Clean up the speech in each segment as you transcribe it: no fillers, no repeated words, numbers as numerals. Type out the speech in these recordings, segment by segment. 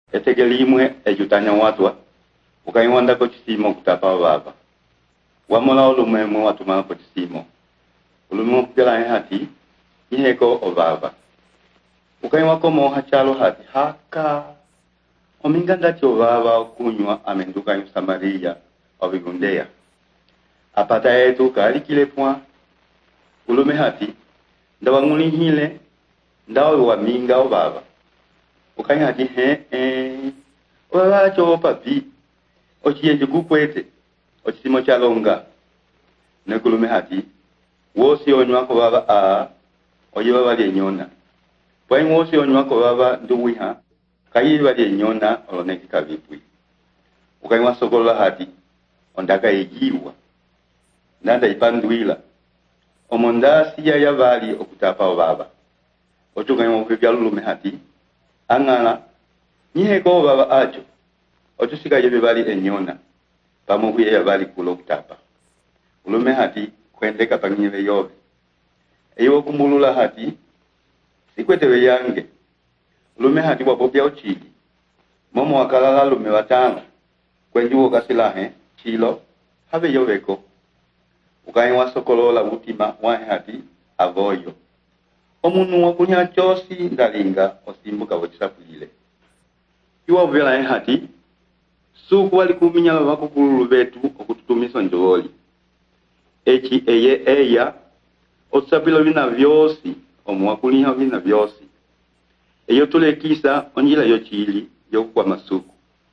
etegelimwe ejutanya watwa ukaiwanda ko chisimo kutapa baba wamola ulumemu watuma ko chisimo ulumemu kela hati iheko obaba ukaiwa komo hachalo hati haka ominganda cho baba kunywa amenduka yu Samaria obigundea apata yetu kali kile point ulume hati ndawa nguli hile ndawa wa minga obaba ukanya hati obaba cho papi ochiye kukwete ochisimo chalonga nekulume hati wosi onywa ko baba a oye baba lyenyona bwa wosi onywa ko baba nduwiha kayi baba lyenyona oloneki kabipwi ukanywa sokola hati ondaka ejiwa nanda ipandwila omondasi ya bali okutapa baba otuganywa kubyalulume hati angala nihe ko baba acho otusika yebe bali enyona pamokuye ya bali kulo kutapa ulume hati kwendeka panyiwe yobe eyo kumulula hati sikwetewe yange ulume hati wabobya ochili momo wakalala lume watano kwenjuwo kasilahe chilo habe yobeko ukaiwa sokolola utima wahe hati avoyo omunu wakunya chosi ndalinga osimbuka wachisapulile iwa vela hati suku wali kuminya bakukulu betu okututumisa njoli echi eye eya osabilo bina vyosi omwakuliha bina vyosi eyo tulekisa onjila yo chili yo kwa masuku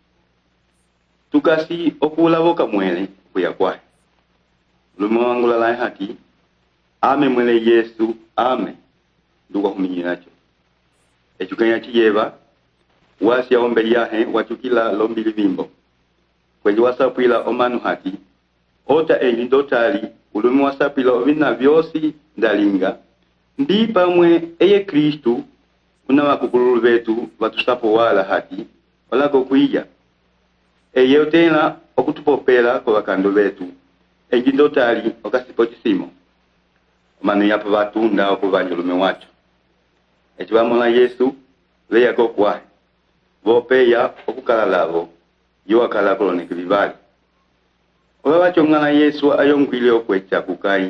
tukasi okulaboka mwele kuya kwa lumangula la hati ame mwele Yesu ame nduwa kuminyacho echukanya chiyeba wasi ya ombe yahe wachukila lombili bimbo kwenye wasapila omanu hati ota elindotali ulumu wasapila vina vyosi ndalinga ndipa mwe eye Kristu unawa kukululu betu watusapo wala hati wala kukuija eye otena okutupopela kwa wakando betu elindotali okasipochisimo omanu yapa watunda okuvanjulume wacho echiwamola Yesu leya kokwahe vopeya okukala lavo yoakala koloneki vivali obaba chongana Yesu ayongwile okwecha kukai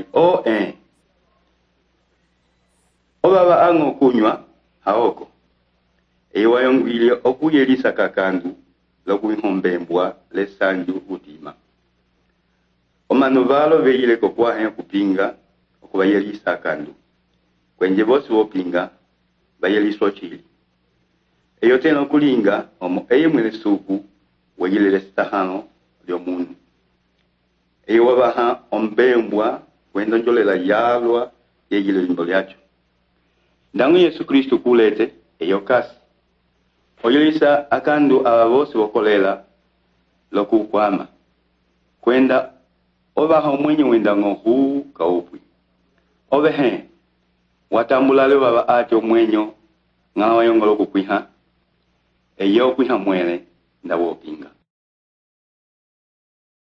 obaba ango kunywa haoko eyo ayongwile okuyelisa kakandu lokuihombembwa lesanju utima omanu valo veyile kokwahe kupinga okubayelisa kandu kwenje bosi wopinga bayeliswa chili eyo tena okulinga omo eye mwele suku wegilele stahano lyo munu eyo wabaha ombembwa wendo njolela yalwa yegile limbo lyacho ndangu Yesu Kristu kulete eyo kasi oyelisa akandu abavosi wokolela lokukwama kwenda obaha omwenye wenda ngohu kaupwi obehe watambulale baba acho mwenyo ngawa yongolo kukwiha eyo kwiha mwele ndawopinga